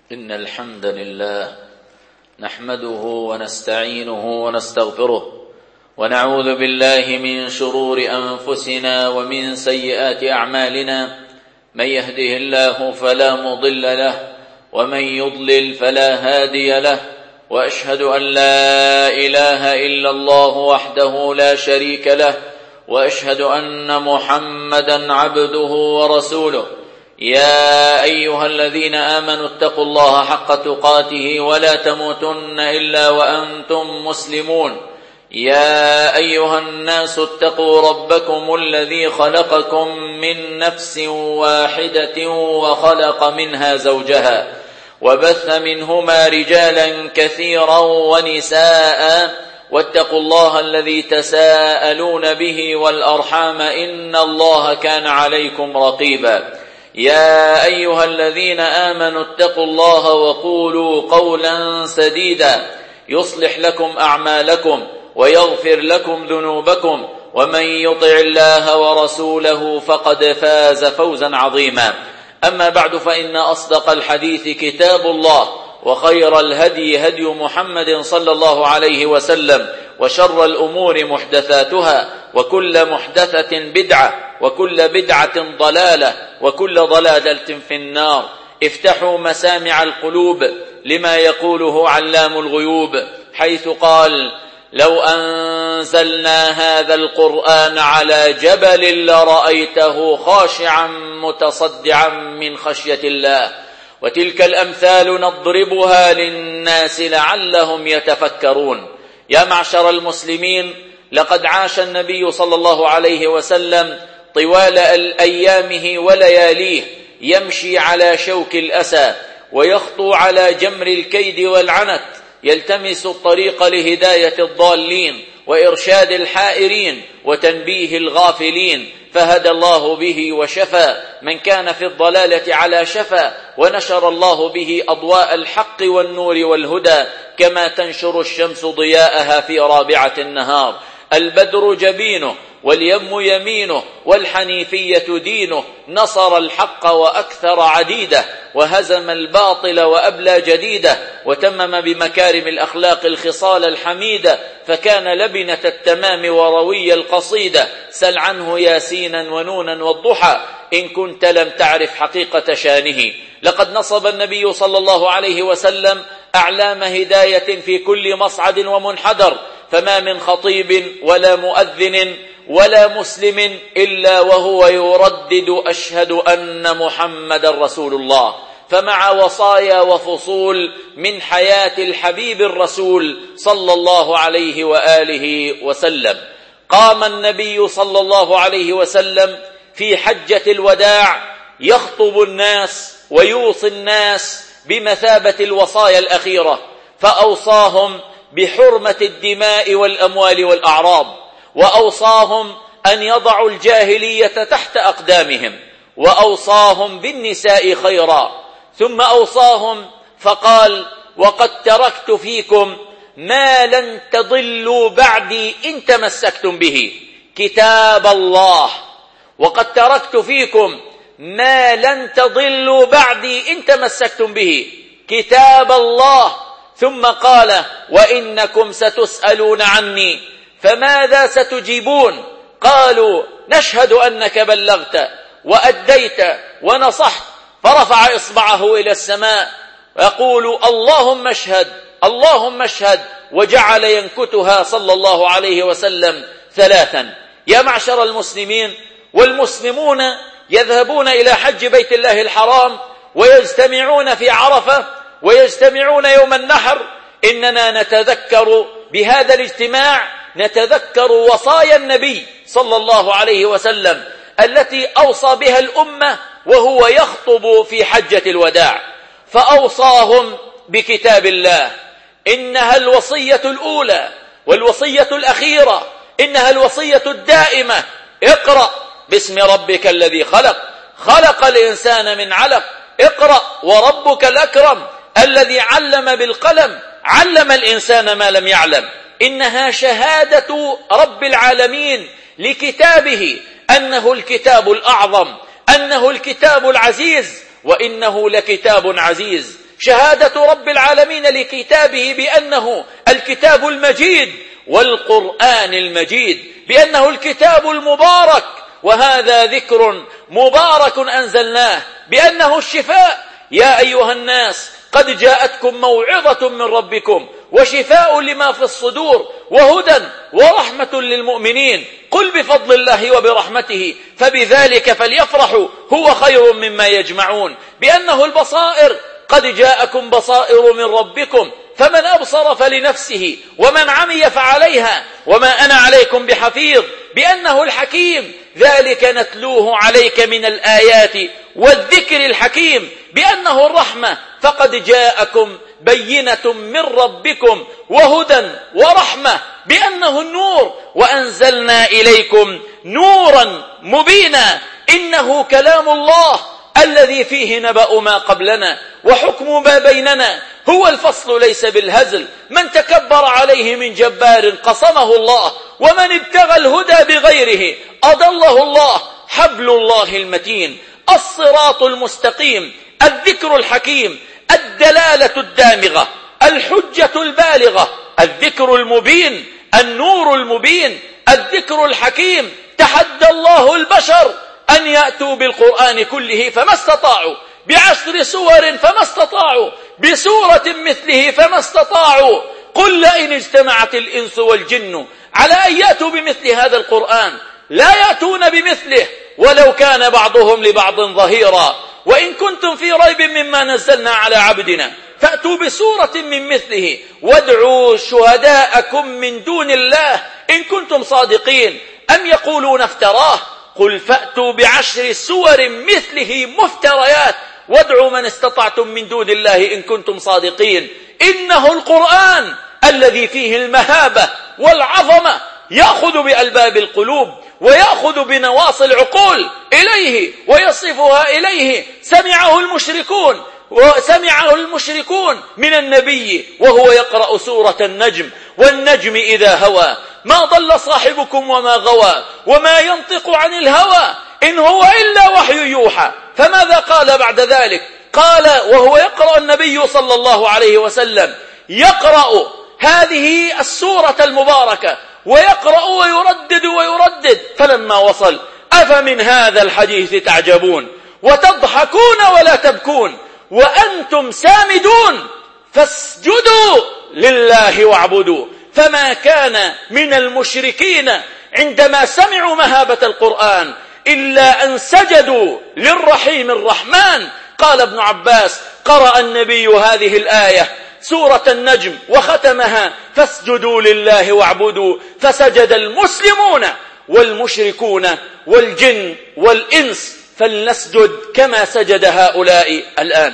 إن الحمد لله نحمده ونستعينه ونستغفره ونعوذ بالله من شرور أنفسنا ومن سيئات أعمالنا. من يهده الله فلا مضل له ومن يضلل فلا هادي له، وأشهد أن لا إله إلا الله وحده لا شريك له، وأشهد أن محمدا عبده ورسوله. يا أيها الذين آمنوا اتقوا الله حق تقاته ولا تموتن إلا وأنتم مسلمون. يا أيها الناس اتقوا ربكم الذي خلقكم من نفس واحدة وخلق منها زوجها وبث منهما رجالا كثيرا ونساء، واتقوا الله الذي تساءلون به والأرحام إن الله كان عليكم رقيبا. يا أيها الذين آمنوا اتقوا الله وقولوا قولا سديدا يصلح لكم أعمالكم ويغفر لكم ذنوبكم، ومن يطع الله ورسوله فقد فاز فوزا عظيما. أما بعد، فإن أصدق الحديث كتاب الله، وخير الهدي هدي محمد صلى الله عليه وسلم، وشر الأمور محدثاتها، وكل محدثة بدعة، وكل بدعة ضلالة، وكل ضلالة في النار. افتحوا مسامع القلوب لما يقوله علام الغيوب، حيث قال: لو أنزلنا هذا القرآن على جبل لرأيته خاشعا متصدعا من خشية الله، وتلك الأمثال نضربها للناس لعلهم يتفكرون. يا معشر المسلمين، لقد عاش النبي صلى الله عليه وسلم طوال أيامه ولياليه يمشي على شوك الأسى، ويخطو على جمر الكيد والعنت، يلتمس الطريق لهداية الضالين وإرشاد الحائرين وتنبيه الغافلين، فهدى الله به وشفى من كان في الضلالة على شفا، ونشر الله به أضواء الحق والنور والهدى، كما تنشر الشمس ضياءها في رابعة النهار. البدر جبينه واليم يمينه والحنيفية دينه، نصر الحق وأكثر عديده، وهزم الباطل وأبلى جديده، وتمم بمكارم الأخلاق الخصال الحميدة، فكان لبنة التمام وروي القصيدة. سل عنه ياسينا ونونا والضحى إن كنت لم تعرف حقيقة شانه. لقد نصب النبي صلى الله عليه وسلم أعلام هداية في كل مصعد ومنحدر، فما من خطيب ولا مؤذن ولا مسلم إلا وهو يردد أشهد أن محمد رسول الله. فمع وصايا وفصول من حياة الحبيب الرسول صلى الله عليه وآله وسلم، قام النبي صلى الله عليه وسلم في حجة الوداع يخطب الناس ويوصي الناس بمثابة الوصايا الأخيرة، فأوصاهم بحرمة الدماء والأموال والأعراض، وأوصاهم أن يضعوا الجاهلية تحت أقدامهم، وأوصاهم بالنساء خيرا، ثم أوصاهم فقال: وقد تركت فيكم ما لن تضلوا بعدي إن تمسكتم به، كتاب الله. وقد تركت فيكم ما لن تضلوا بعدي إن تمسكتم به، كتاب الله. ثم قال: وإنكم ستسألون عني فماذا ستجيبون؟ قالوا: نشهد أنك بلغت وأديت ونصحت. فرفع إصبعه إلى السماء ويقول: اللهم اشهد، اللهم اشهد، وجعل ينكتها صلى الله عليه وسلم ثلاثا. يا معشر المسلمين، والمسلمون يذهبون إلى حج بيت الله الحرام ويجتمعون في عرفة ويجتمعون يوم النحر. إننا نتذكر بهذا الاجتماع، نتذكر وصايا النبي صلى الله عليه وسلم التي أوصى بها الأمة وهو يخطب في حجة الوداع، فأوصاهم بكتاب الله. إنها الوصية الأولى والوصية الأخيرة، إنها الوصية الدائمة. اقرأ باسم ربك الذي خلق، خلق الإنسان من علق. اقرأ وربك الأكرم الذي علم بالقلم، علم الإنسان ما لم يعلم. إنها شهادة رب العالمين لكتابه أنه الكتاب الأعظم، أنه الكتاب العزيز، وإنه لكتاب عزيز. شهادة رب العالمين لكتابه بأنه الكتاب المجيد والقرآن المجيد، بأنه الكتاب المبارك، وهذا ذكر مبارك أنزلناه، بأنه الشفاء. يا أيها الناس قد جاءتكم موعظة من ربكم وشفاء لما في الصدور وهدى ورحمة للمؤمنين. قل بفضل الله وبرحمته فبذلك فليفرحوا هو خير مما يجمعون. بأنه البصائر، قد جاءكم بصائر من ربكم فمن أبصر فلنفسه ومن عمي فعليها وما أنا عليكم بحفيظ. بأنه الحكيم، ذلك نتلوه عليك من الآيات والذكر الحكيم. بأنه الرحمة، فقد جاءكم بينة من ربكم وهدى ورحمة. بأنه النور، وأنزلنا إليكم نورا مبينا. إنه كلام الله الذي فيه نبأ ما قبلنا وحكم ما بيننا، هو الفصل ليس بالهزل. من تكبر عليه من جبار قصمه الله، ومن ابتغى الهدى بغيره أضله الله. حبل الله المتين، الصراط المستقيم، الذكر الحكيم، الدلالة الدامغة، الحجة البالغة، الذكر المبين، النور المبين، الذكر الحكيم. تحدى الله البشر أن يأتوا بالقرآن كله فما استطاعوا، ب10 سور فما استطاعوا، بسورة مثله فما استطاعوا. قل لئن اجتمعت الإنس والجن على أن يأتوا بمثل هذا القرآن لا يأتون بمثله ولو كان بعضهم لبعض ظهيرا. وإن كنتم في ريب مما نزلنا على عبدنا فأتوا بسورة من مثله وادعوا شهداءكم من دون الله إن كنتم صادقين. أم يقولون افتراه؟ قل فأتوا ب10 سور مثله مفتريات وادعوا من استطعتم من دون الله إن كنتم صادقين. إنه القرآن الذي فيه المهابة والعظمة، يأخذ بألباب القلوب ويأخذ بنواصي العقول إليه ويصفها إليه. سمعه المشركون من النبي وهو يقرأ سورة النجم، والنجم إذا هوى ما ضل صاحبكم وما غوى وما ينطق عن الهوى إن هو إلا وحي يوحى. فماذا قال بعد ذلك؟ قال وهو يقرأ النبي صلى الله عليه وسلم يقرأ هذه السورة المباركة ويقرأ ويردد فلما وصل أفمن هذا الحديث تعجبون وتضحكون ولا تبكون وأنتم سامدون فاسجدوا لله واعبدوا. فما كان من المشركين عندما سمعوا مهابة القرآن إلا أن سجدوا للرحيم الرحمن. قال ابن عباس قرأ النبي هذه الآية سورة النجم وختمها فاسجدوا لله واعبدوا، فسجد المسلمون والمشركون والجن والإنس، فلنسجد كما سجد هؤلاء الآن.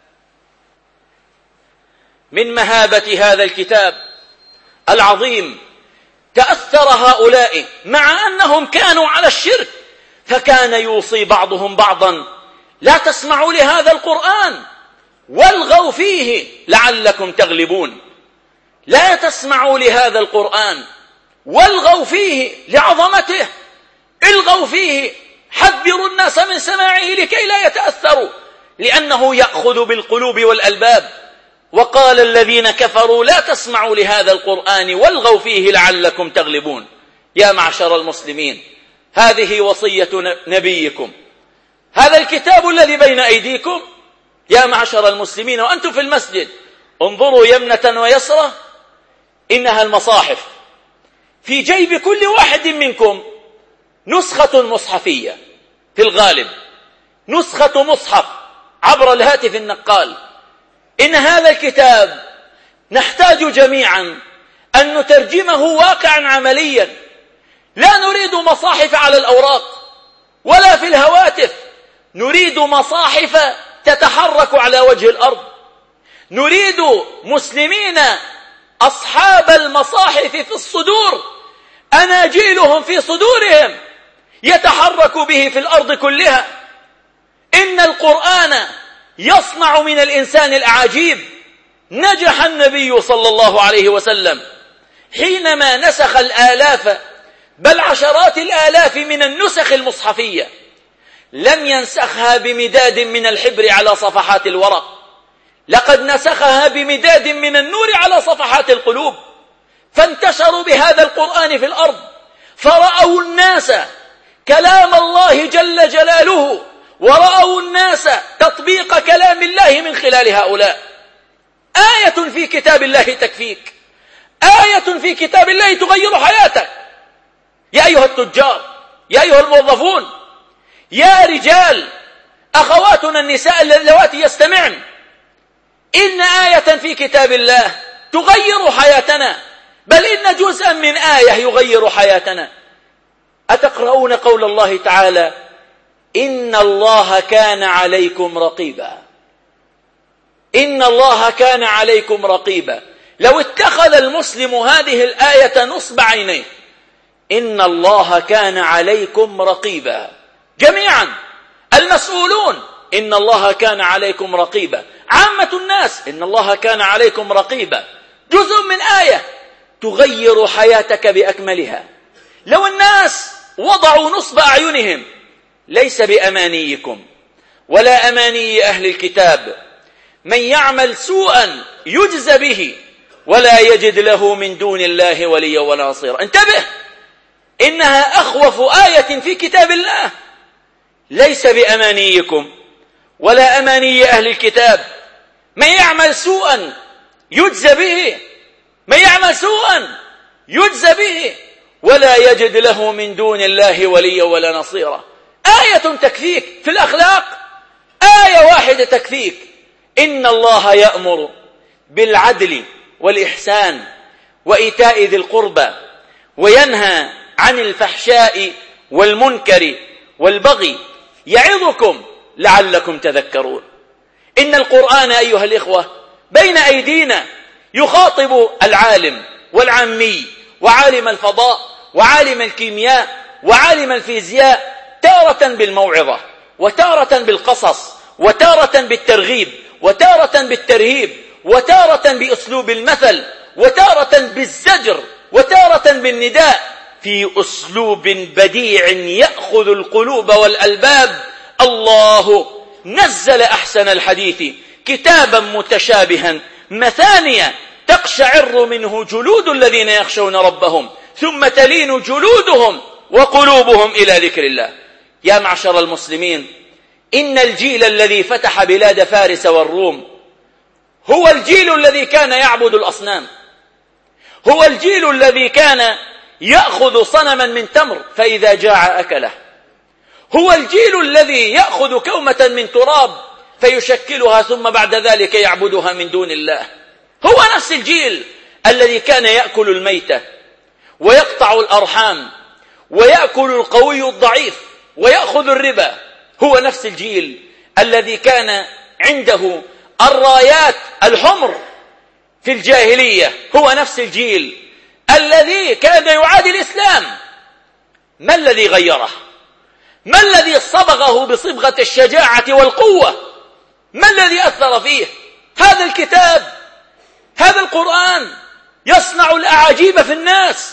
من مهابة هذا الكتاب العظيم تأثر هؤلاء مع أنهم كانوا على الشرك، فكان يوصي بعضهم بعضا لا تسمعوا لهذا القرآن والغوا فيه لعلكم تغلبون. لا تسمعوا لهذا القرآن والغوا فيه لعظمته، الغوا فيه، حذروا الناس من سماعه لكي لا يتأثروا، لأنه يأخذ بالقلوب والألباب. وقال الذين كفروا لا تسمعوا لهذا القرآن والغوا فيه لعلكم تغلبون. يا معشر المسلمين، هذه وصية نبيكم، هذا الكتاب الذي بين أيديكم. يا معشر المسلمين وأنتم في المسجد انظروا يمنة ويسرة، إنها المصاحف. في جيب كل واحد منكم نسخة مصحفية، في الغالب نسخة مصحف عبر الهاتف النقال. إن هذا الكتاب نحتاج جميعا أن نترجمه واقعا عمليا. لا نريد مصاحف على الأوراق ولا في الهواتف، نريد مصاحف تتحرك على وجه الأرض. نريد مسلمين أصحاب المصاحف في الصدور، أناجيلهم في صدورهم يتحرك به في الأرض كلها. إن القرآن يصنع من الإنسان الأعاجيب. نجح النبي صلى الله عليه وسلم حينما نسخ الآلاف بل عشرات الآلاف من النسخ المصحفية، لم ينسخها بمداد من الحبر على صفحات الورق، لقد نسخها بمداد من النور على صفحات القلوب، فانتشروا بهذا القرآن في الأرض، فرأوا الناس كلام الله جل جلاله، ورأوا الناس تطبيق كلام الله من خلال هؤلاء. آية في كتاب الله تكفيك، آية في كتاب الله تغير حياتك. يا أيها التجار، يا أيها الموظفون، يا رجال، أخواتنا النساء اللواتي يستمعن، إن آية في كتاب الله تغير حياتنا، بل إن جزءا من آية يغير حياتنا. أتقرؤون قول الله تعالى: إن الله كان عليكم رقيبا. إن الله كان عليكم رقيبا. لو اتخذ المسلم هذه الآية نصب عينيه، إن الله كان عليكم رقيبا، جميعا المسؤولون إن الله كان عليكم رقيبا، عامة الناس إن الله كان عليكم رقيبا، جزء من آية تغير حياتك بأكملها. لو الناس وضعوا نصب أعينهم: ليس بأمانيكم ولا أماني أهل الكتاب، من يعمل سوءا يجزى به ولا يجد له من دون الله وليا ولا نصيرا. انتبه، إنها أخوف آية في كتاب الله. ليس بأمانيكم ولا أماني أهل الكتاب، من يعمل سوءا يجزى به، من يعمل سوءا يجزى به ولا يجد له من دون الله وليا ولا نصيرا. آية تكفيك في الأخلاق، آية واحدة تكفيك: إن الله يأمر بالعدل والإحسان وإيتاء ذي القربى وينهى عن الفحشاء والمنكر والبغي يعظكم لعلكم تذكرون. إن القرآن أيها الإخوة بين أيدينا يخاطب العالم والعامي وعالم الفضاء وعالم الكيمياء وعالم الفيزياء، تارة بالموعظة وتارة بالقصص وتارة بالترغيب وتارة بالترهيب وتارة بأسلوب المثل وتارة بالزجر وتارة بالنداء، في أسلوب بديع يأخذ القلوب والألباب. الله نزل أحسن الحديث كتابا متشابها مثانيا تقشعر منه جلود الذين يخشون ربهم ثم تلين جلودهم وقلوبهم إلى ذكر الله. يا معشر المسلمين، إن الجيل الذي فتح بلاد فارس والروم هو الجيل الذي كان يعبد الأصنام، هو الجيل الذي كان يأخذ صنما من تمر فإذا جاع أكله، هو الجيل الذي يأخذ كومة من تراب فيشكلها ثم بعد ذلك يعبدها من دون الله، هو نفس الجيل الذي كان يأكل الميتة ويقطع الأرحام ويأكل القوي الضعيف ويأخذ الربا، هو نفس الجيل الذي كان عنده الرايات الحمر في الجاهلية، هو نفس الجيل الذي كان يعادي الإسلام. ما الذي غيره؟ ما الذي صبغه بصبغة الشجاعة والقوة؟ ما الذي أثر فيه؟ هذا الكتاب، هذا القرآن يصنع الأعاجيب في الناس.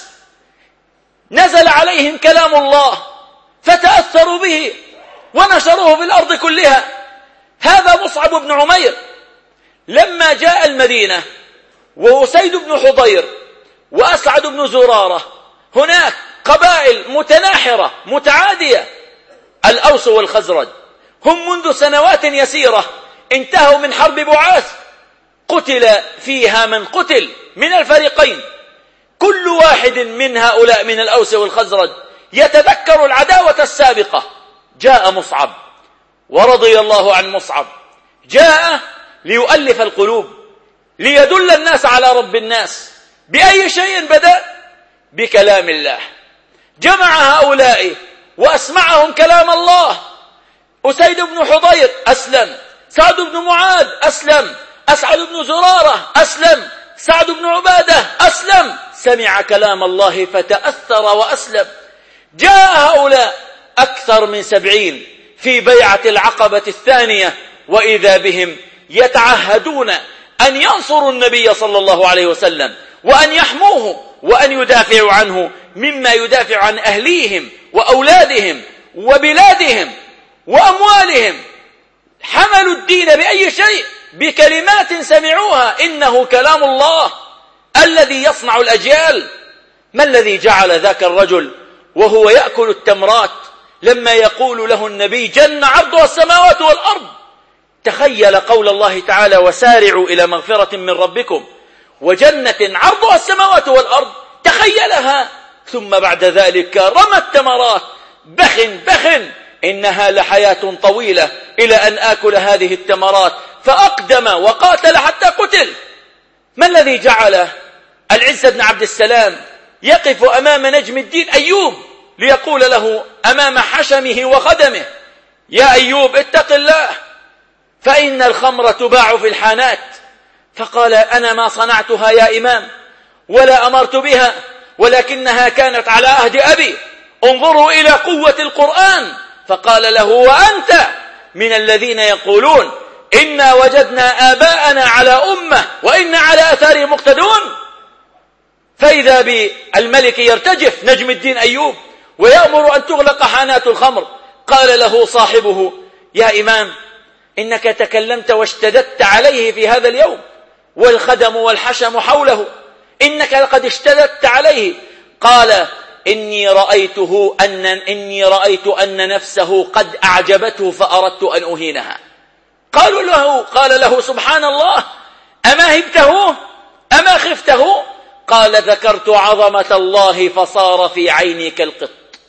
نزل عليهم كلام الله فتأثروا به ونشروه في الأرض كلها. هذا مصعب بن عمير لما جاء المدينة وأسيد بن حضير وأسعد بن زرارة، هناك قبائل متناحرة متعادية، الأوس والخزرج، هم منذ سنوات يسيرة انتهوا من حرب بعاث، قتل فيها من قتل من الفريقين، كل واحد من هؤلاء من الأوس والخزرج يتذكر العداوة السابقة. جاء مصعب ورضي الله عن مصعب، جاء ليؤلف القلوب، ليدل الناس على رب الناس. بأي شيء بدأ؟ بكلام الله. جمع هؤلاء وأسمعهم كلام الله. أسيد بن حضير أسلم، سعد بن معاذ أسلم، أسعد بن زرارة أسلم، سعد بن عبادة أسلم، سمع كلام الله فتأثر وأسلم. جاء هؤلاء أكثر من 70 في بيعة العقبة الثانية، وإذا بهم يتعهدون أن ينصروا النبي صلى الله عليه وسلم وأن يحموه وأن يدافعوا عنه مما يدافع عن أهليهم وأولادهم وبلادهم وأموالهم. حملوا الدين بأي شيء؟ بكلمات سمعوها، إنه كلام الله الذي يصنع الأجيال. ما الذي جعل ذاك الرجل وهو يأكل التمرات لما يقول له النبي جنة عرضها السماوات والأرض؟ تخيل قول الله تعالى وسارعوا إلى مغفرة من ربكم وجنة عرضها السماوات والأرض، تخيلها. ثم بعد ذلك رمى التمرات، بخ إنها لحياة طويلة إلى أن آكل هذه التمرات، فأقدم وقاتل حتى قتل. ما الذي جعل العز بن عبد السلام يقف أمام نجم الدين أيوب ليقول له أمام حشمه وخدمه: يا أيوب اتق الله فإن الخمر تباع في الحانات؟ فقال: أنا ما صنعتها يا إمام ولا أمرت بها، ولكنها كانت على عهد أبي، انظروا إلى قوة القرآن. فقال له: وأنت من الذين يقولون إنا وجدنا آباءنا على أمة وإنا على أثارهم مقتدون. فإذا بالملك يرتجف نجم الدين أيوب ويأمر أن تغلق حانات الخمر. قال له صاحبه: يا إمام إنك تكلمت واشتددت عليه في هذا اليوم، والخدم والحشم حوله، إنك لقد اشتددت عليه. قال: إني رأيت أن نفسه قد أعجبته فأردت أن أهينها. قال له: سبحان الله، أما هبته أما خفته؟ قال: ذكرت عظمة الله فصار في عيني كالقط،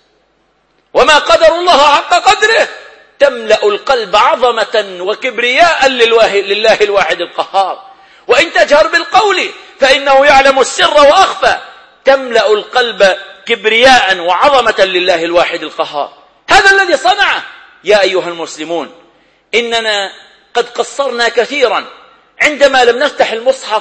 وما قدر الله حق قدره. تملأ القلب عظمة وكبرياء لله الواحد القهار، وإن تجهر بالقول فإنه يعلم السر وأخفى. تملأ القلب كبرياء وعظمة لله الواحد القهار. هذا الذي صنعه. يا أيها المسلمون، إننا قد قصرنا كثيرا عندما لم نفتح المصحف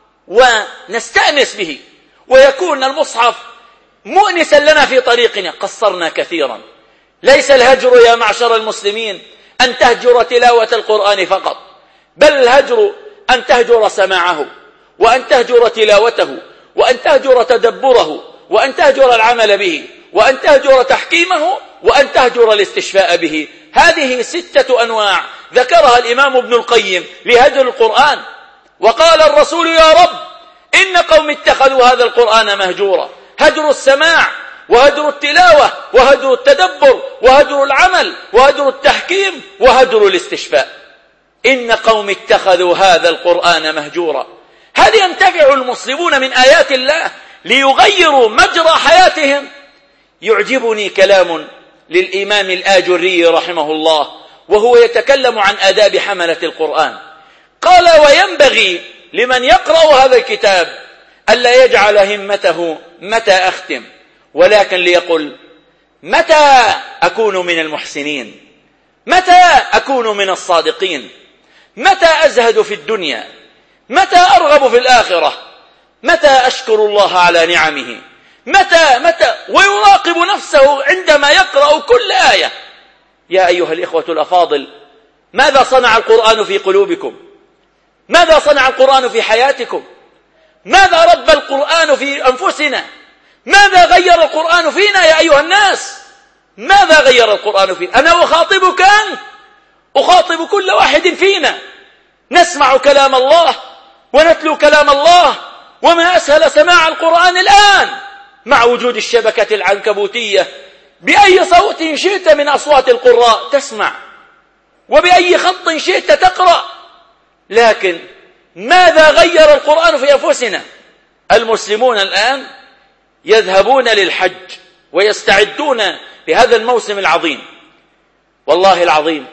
ونستأنس به ويكون المصحف مؤنسا لنا في طريقنا. قصرنا كثيرا. ليس الهجر يا معشر المسلمين أن تهجر تلاوة القرآن فقط، بل الهجر أن تهجر سماعه، وأن تهجر تلاوته، وأن تهجر تدبره، وأن تهجر العمل به، وأن تهجر تحكيمه، وأن تهجر الاستشفاء به. هذه 6 أنواع ذكرها الإمام ابن القيم لهجر القرآن. وقال الرسول: يا رب إن قوم اتخذوا هذا القرآن مهجورا. هجر السماع، وهجر التلاوة، وهجر التدبر، وهجر العمل، وهجر التحكيم، وهجر الاستشفاء. إن قوم اتخذوا هذا القرآن مهجورا. هل ينتفع المسلمون من آيات الله ليغيروا مجرى حياتهم؟ يعجبني كلام للإمام الآجري رحمه الله وهو يتكلم عن آداب حملة القرآن. قال: وينبغي لمن يقرأ هذا الكتاب ألا يجعل همته متى أختم، ولكن ليقل: متى أكون من المحسنين؟ متى أكون من الصادقين؟ متى أزهد في الدنيا؟ متى أرغب في الآخرة؟ متى أشكر الله على نعمه؟ متى ويراقب نفسه عندما يقرأ كل آية. يا أيها الإخوة الأفاضل، ماذا صنع القرآن في قلوبكم؟ ماذا صنع القرآن في حياتكم؟ ماذا رب القرآن في أنفسنا؟ ماذا غير القرآن فينا يا أيها الناس؟ ماذا غير القرآن فينا؟ أنا أخاطبك أنت، أخاطب كل واحد فينا. نسمع كلام الله ونتلو كلام الله، وما أسهل سماع القرآن الآن مع وجود الشبكة العنكبوتية. بأي صوت شئت من أصوات القراء تسمع، وبأي خط شئت تقرأ. لكن ماذا غير القرآن في أنفسنا؟ المسلمون الآن يذهبون للحج ويستعدون لهذا الموسم العظيم. والله العظيم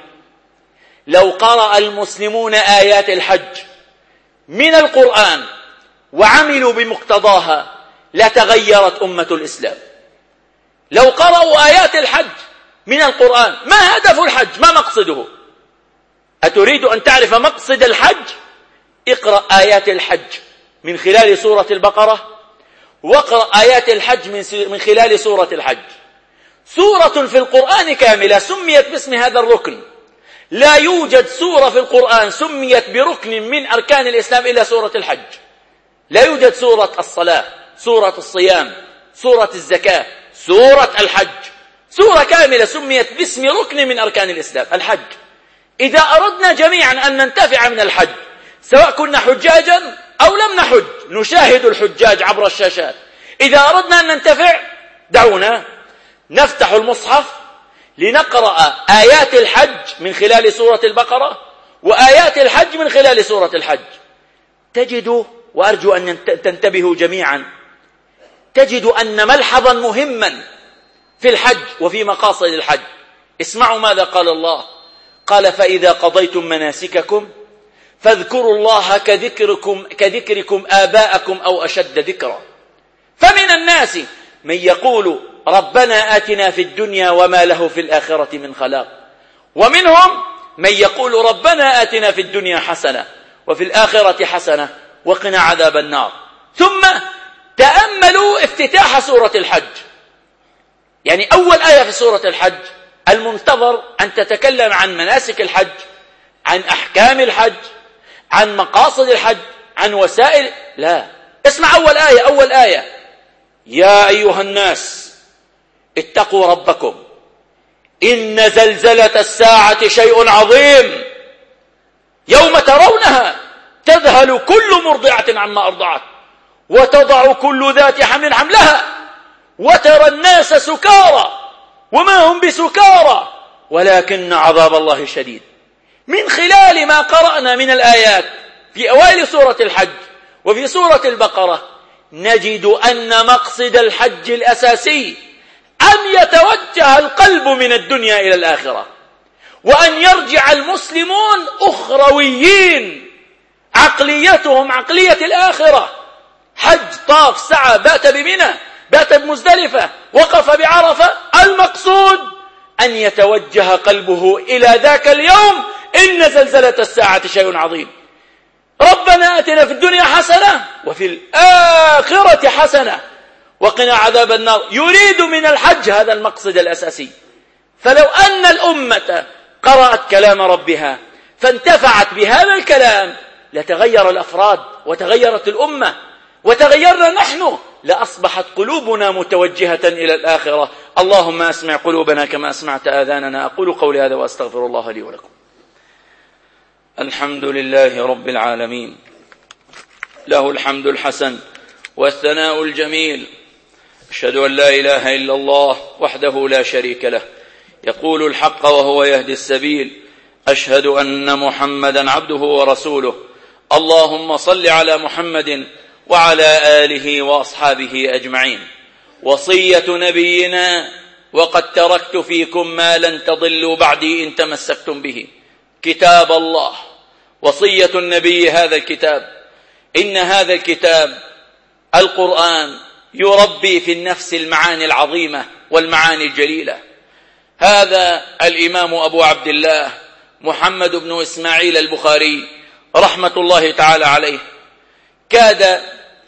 لو قرأ المسلمون آيات الحج من القرآن وعملوا بمقتضاها لتغيرت أمة الإسلام. لو قرأوا آيات الحج من القرآن. ما هدف الحج؟ ما مقصده؟ أتريد أن تعرف مقصد الحج؟ اقرأ آيات الحج من خلال سورة البقرة، واقرأ آيات الحج من خلال سورة الحج. سورة في القرآن كاملة سميت باسم هذا الركن. لا يوجد سورة في القرآن سميت بركن من أركان الإسلام إلا سورة الحج. لا يوجد سورة الصلاة، سورة الصيام، سورة الزكاة، سورة الحج. سورة كاملة سميت باسم ركن من أركان الإسلام، الحج. إذا أردنا جميعا أن ننتفع من الحج، سواء كنا حجاجا أو لم نحج، نشاهد الحجاج عبر الشاشات، إذا أردنا أن ننتفع دعونا نفتح المصحف لنقرأ آيات الحج من خلال سورة البقرة وآيات الحج من خلال سورة الحج. تجد، وأرجو أن تنتبهوا جميعا، تجد أن ملحظا مهما في الحج وفي مقاصد الحج. اسمعوا ماذا قال الله. قال: فإذا قضيتم مناسككم فاذكروا الله كذكركم آباءكم أو أشد ذكرا. فمن الناس من يقول ربنا آتنا في الدنيا وما له في الآخرة من خلاق، ومنهم من يقول ربنا آتنا في الدنيا حسنة وفي الآخرة حسنة وقنا عذاب النار. ثم تأملوا افتتاح سورة الحج، يعني أول آية في سورة الحج المنتظر أن تتكلم عن مناسك الحج، عن أحكام الحج، عن مقاصد الحج، عن وسائل. لا، اسمع أول آية: يا أيها الناس اتقوا ربكم إن زلزلة الساعة شيء عظيم يوم ترونها تذهل كل مرضعة عما أرضعت وتضع كل ذات حمل حملها وترى الناس سكارى وما هم بسكارى ولكن عذاب الله شديد. من خلال ما قرأنا من الآيات في أوائل سورة الحج وفي سورة البقرة نجد أن مقصد الحج الأساسي أن يتوجه القلب من الدنيا إلى الآخرة، وأن يرجع المسلمون أخرويين، عقليتهم عقلية الآخرة. حج، طاف، سعى، بات بمنى، بات بمزدلفة، وقف بعرفة. المقصود أن يتوجه قلبه إلى ذاك اليوم: إن زلزلة الساعة شيء عظيم. ربنا آتنا في الدنيا حسنة وفي الآخرة حسنة وقنا عذاب النار. يريد من الحج هذا المقصد الأساسي. فلو أن الأمة قرأت كلام ربها فانتفعت بهذا الكلام لتغير الأفراد وتغيرت الأمة وتغيرنا نحن، لأصبحت قلوبنا متوجهة إلى الآخرة. اللهم أسمع قلوبنا كما أسمعت آذاننا. أقول قولي هذا وأستغفر الله لي ولكم. الحمد لله رب العالمين، له الحمد الحسن والثناء الجميل. أشهد أن لا إله إلا الله وحده لا شريك له، يقول الحق وهو يهدي السبيل. أشهد أن محمدا عبده ورسوله. اللهم صل على محمد وعلى آله وأصحابه أجمعين. وصية نبينا: وقد تركت فيكم ما لن تضلوا بعدي إن تمسكتم به، كتاب الله. وصية النبي هذا الكتاب. إن هذا الكتاب القرآن يربي في النفس المعاني العظيمة والمعاني الجليلة. هذا الإمام أبو عبد الله محمد بن إسماعيل البخاري رحمة الله تعالى عليه كاد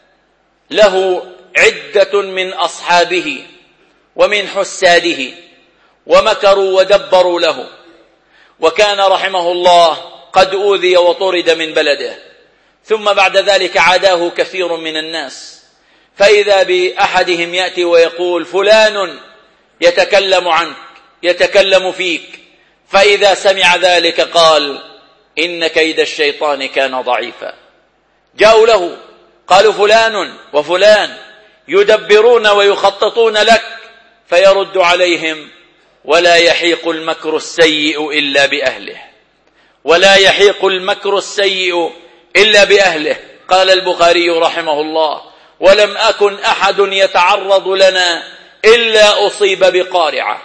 له عدة من أصحابه ومن حساده ومكروا ودبروا له، وكان رحمه الله قد أوذي وطرد من بلده، ثم بعد ذلك عاداه كثير من الناس، فإذا بأحدهم يأتي ويقول: فلان يتكلم عنك، يتكلم فيك. فإذا سمع ذلك قال: إن كيد الشيطان كان ضعيفا. جاءوا له قالوا: فلان وفلان يدبرون ويخططون لك، فيرد عليهم: ولا يحيق المكر السيء إلا بأهله، ولا يحيق المكر السيء إلا بأهله. قال البخاري رحمه الله: ولم أكن أحد يتعرض لنا إلا أصيب بقارعة،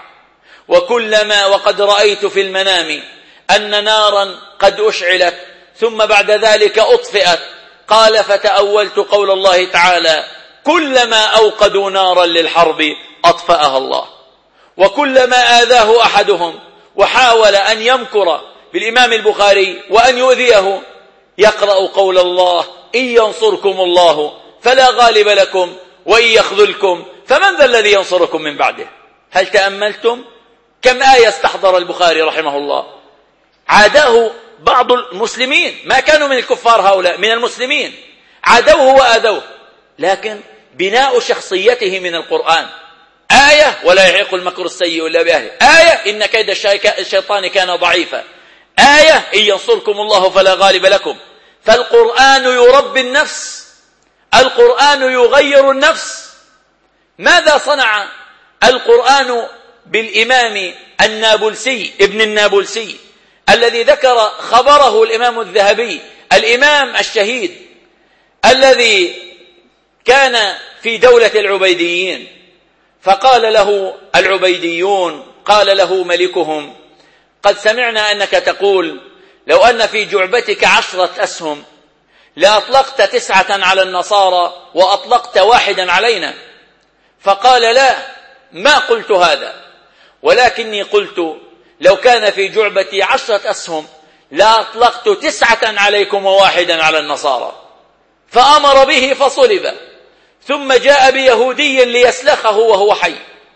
وقد رأيت في المنام أن نارا قد أشعلت ثم بعد ذلك أطفئت. قال: فتأولت قول الله تعالى: كلما أوقدوا نارا للحرب أطفأها الله. وكلما آذاه أحدهم وحاول أن يمكر بالإمام البخاري وأن يؤذيه يقرأ قول الله: إن ينصركم الله فلا غالب لكم وإن يخذلكم فمن ذا الذي ينصركم من بعده. هل تأملتم كم آية استحضر البخاري رحمه الله؟ عاداه بعض المسلمين، ما كانوا من الكفار هؤلاء، من المسلمين، عادوه وآذوه، لكن بناء شخصيته من القرآن. آية: ولا يحيق المكر السيء إلا بأهله. آية: إن كيد الشيطان كان ضعيفا. آية إن ينصركم الله فلا غالب لكم. فالقرآن يربي النفس، القرآن يغير النفس. ماذا صنع القرآن بالإمام النابلسي ابن النابلسي الذي ذكر خبره الإمام الذهبي، الإمام الشهيد الذي كان في دولة العبيديين؟ فقال له العبيديون، قال له ملكهم: قد سمعنا أنك تقول لو أن في جعبتك 10 أسهم لأطلقت 9 على النصارى وأطلقت 1 علينا. فقال: لا، ما قلت هذا، ولكني قلت لو كان في جعبتي 10 أسهم لأطلقت 9 عليكم و1 على النصارى. فأمر به فصلب، ثم جاء بيهودي ليسلخه وهو حي،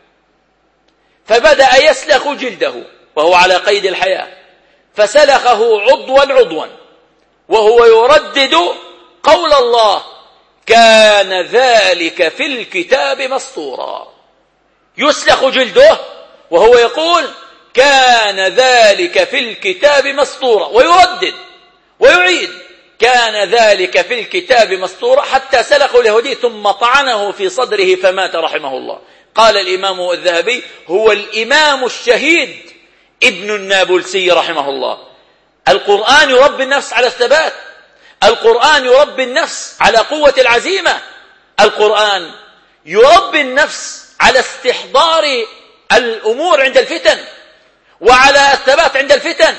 فبدأ يسلخ جلده وهو على قيد الحياة، فسلخه عضوا وهو يردد قول الله: كان ذلك في الكتاب مسطورا. يسلخ جلده وهو يقول: كان ذلك في الكتاب مسطورا، ويردد ويعيد: كان ذلك في الكتاب مسطورا، حتى سلخه اليهودي ثم طعنه في صدره فمات رحمه الله. قال الإمام الذهبي: هو الإمام الشهيد ابن النابلسي رحمه الله. القرآن يربي النفس على الثبات، القرآن يربي النفس على قوة العزيمة، القرآن يربي النفس على استحضار الأمور عند الفتن وعلى الثبات عند الفتن.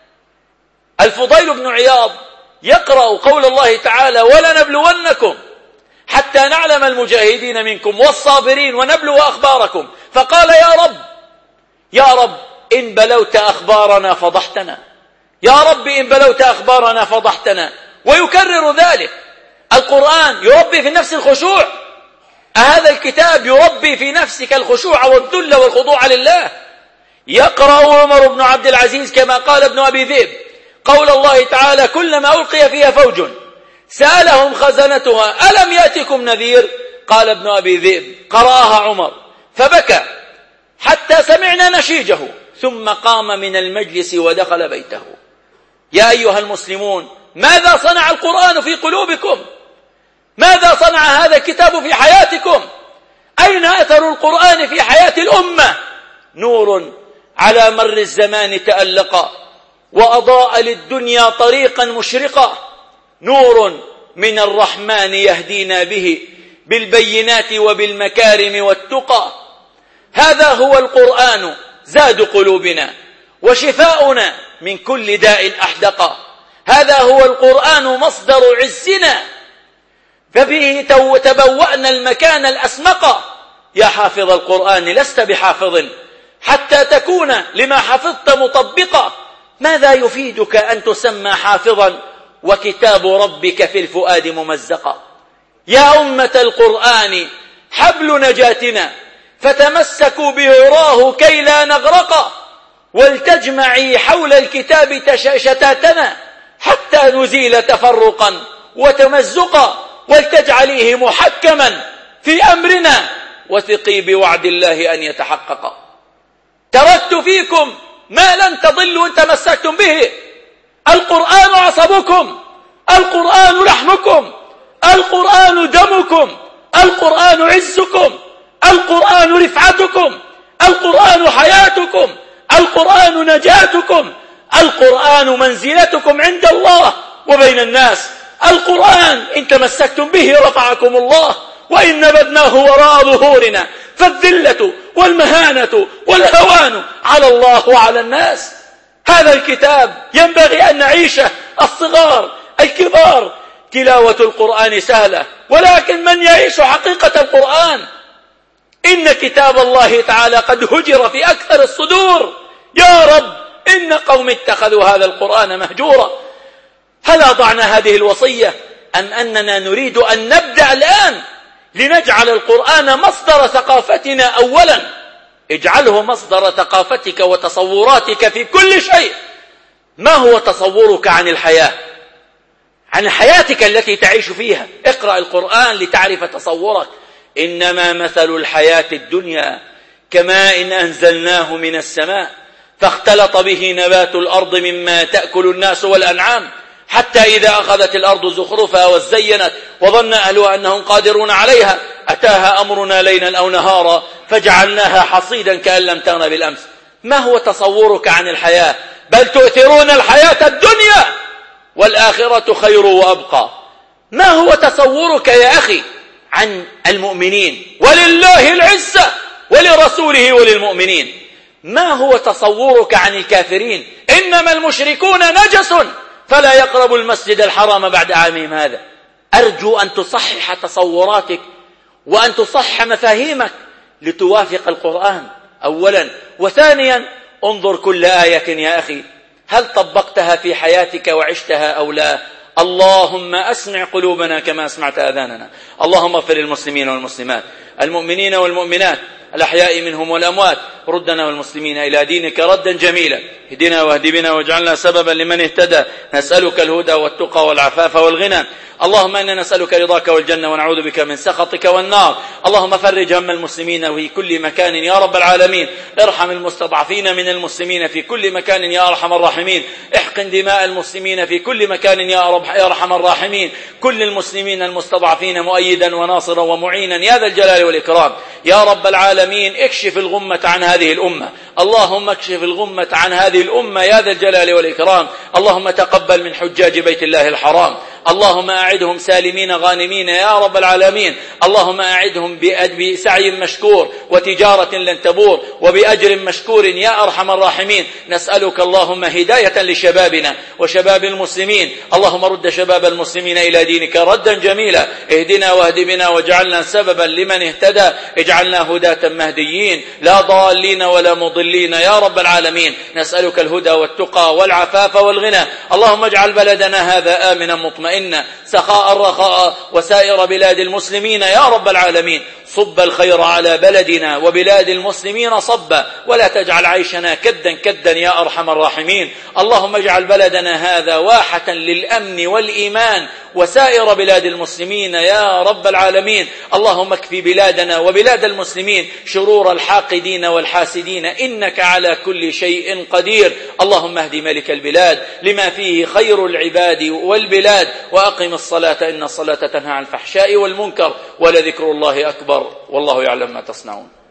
الفضيل بن عياض يقرأ قول الله تعالى: ولنبلونكم حتى نعلم المجاهدين منكم والصابرين ونبلو أخباركم. فقال: يا رب إن بلوت أخبارنا فضحتنا، يا رب إن بلوت أخبارنا فضحتنا. ويكرر ذلك. القرآن يربي في النفس الخشوع، هذا الكتاب يربي في نفسك الخشوع والذل والخضوع لله. يقرأ عمر بن عبد العزيز كما قال ابن أبي ذئب قول الله تعالى: كلما ألقي فيها فوج سألهم خزنتها ألم يأتكم نذير؟ قال ابن أبي ذئب: قرأها عمر فبكى حتى سمعنا نشيجه، ثم قام من المجلس ودخل بيته. يا أيها المسلمون، ماذا صنع القرآن في قلوبكم؟ ماذا صنع هذا الكتاب في حياتكم؟ أين أثر القرآن في حياة الأمة؟ نور على مر الزمان تألق وأضاء للدنيا طريقا مشرقا، نور من الرحمن يهدينا به بالبينات وبالمكارم والتقى. هذا هو القرآن زاد قلوبنا وشفاؤنا من كل داء أحدق. هذا هو القرآن مصدر عزنا، ففيه تبوأنا المكان الأسمق. يا حافظ القرآن لست بحافظ حتى تكون لما حفظت مطبقا. ماذا يفيدك أن تسمى حافظا وكتاب ربك في الفؤاد ممزقا؟ يا أمة القرآن حبل نجاتنا فتمسكوا بعراه كي لا نغرق، ولتجمعي حول الكتاب شتاتنا حتى نزيل تفرقا وتمزقا، ولتجعليه محكما في أمرنا وثقي بوعد الله أن يتحقق. تركت فيكم ما لن تضلوا إن تمسكتم به. القرآن عصبكم، القرآن لحمكم، القرآن دمكم، القرآن عزكم، القرآن رفعتكم، القرآن حياتكم، القرآن نجاتكم، القرآن منزلتكم عند الله وبين الناس. القرآن إن تمسكتم به رفعكم الله، وإن نبذناه وراء ظهورنا فالذلة والمهانة والهوان على الله وعلى الناس. هذا الكتاب ينبغي أن نعيشه، الصغار الكبار. تلاوة القرآن سهلة، ولكن من يعيش حقيقة القرآن؟ إن كتاب الله تعالى قد هجر في أكثر الصدور. يا رب إن قوم اتخذوا هذا القرآن مهجورا. هل أضعنا هذه الوصية أم أننا نريد أن نبدأ الآن لنجعل القرآن مصدر ثقافتنا أولا؟ اجعله مصدر ثقافتك وتصوراتك في كل شيء. ما هو تصورك عن الحياة، عن حياتك التي تعيش فيها؟ اقرأ القرآن لتعرف تصورك. إنما مثل الحياة الدنيا كماء أنزلناه من السماء فاختلط به نبات الأرض مما تأكل الناس والأنعام، حتى إذا أخذت الأرض زخرفها وزينت وظن أهلها أنهم قادرون عليها أتاها أمرنا ليلا أو نهارا فجعلناها حصيدا كأن لم تغن بالأمس. ما هو تصورك عن الحياة؟ بل تؤثرون الحياة الدنيا والآخرة خير وأبقى. ما هو تصورك يا أخي عن المؤمنين؟ ولله العزة ولرسوله وللمؤمنين. ما هو تصورك عن الكافرين؟ إنما المشركون نجس فلا يقربوا المسجد الحرام بعد عامهم هذا. أرجو أن تصحح تصوراتك وأن تصحح مفاهيمك لتوافق القرآن أولا، وثانيا انظر كل آية يا أخي هل طبقتها في حياتك وعشتها أو لا؟ اللهم أسمع قلوبنا كما أسمعت آذاننا. اللهم اغفر للمسلمين والمسلمات، المؤمنين والمؤمنات، الأحياء منهم والأموات. ردنا والمسلمين إلى دينك ردا جميلا. اهدنا واهد بنا واجعلنا سببا لمن اهتدى. نسألك الهدى والتقى والعفاف والغنى. اللهم إنا نسألك رضاك والجنة ونعوذ بك من سخطك والنار. اللهم فرج هم المسلمين في كل مكان يا رب العالمين. ارحم المستضعفين من المسلمين في كل مكان يا أرحم الراحمين. احقن دماء المسلمين في كل مكان يا أرحم الراحمين. كل المسلمين المستضعفين مؤيدا وناصرا ومعينا يا ذا الجلال والإكرام يا رب العالمين. اكشف الغمة عن هذه الأمة، اللهم اكشف الغمة عن هذه الأمة يا ذا الجلال والإكرام. اللهم تقبل من حجاج بيت الله الحرام، اللهم أعدهم سالمين غانمين يا رب العالمين. اللهم أعدهم بسعي مشكور وتجارة لن تبور وبأجر مشكور يا أرحم الراحمين. نسألك اللهم هداية لشبابنا وشباب المسلمين. اللهم رد شباب المسلمين إلى دينك ردا جميلا. اهدنا واهد بنا واجعلنا سببا لمن اهتدى. اجعلنا هداة مهديين لا ضالين ولا مضلين يا رب العالمين. نسألك الهدى والتقى والعفاف والغنى. اللهم اجعل بلدنا هذا آمنا مطمئنا سخاء رخاء وسائر بلاد المسلمين يا رب العالمين. صب الخير على بلدنا وبلاد المسلمين صبا، ولا تجعل عيشنا كدا كدا يا أرحم الراحمين. اللهم اجعل بلدنا هذا واحة للأمن والإيمان وسائر بلاد المسلمين يا رب العالمين. اللهم اكفي بلادنا وبلاد المسلمين شرور الحاقدين والحاسدين إنك على كل شيء قدير. اللهم اهد ملك البلاد لما فيه خير العباد والبلاد، وأقم الصلاة إن الصلاة تنهى عن الفحشاء والمنكر، ولذكر الله أكبر والله يعلم ما تصنعون.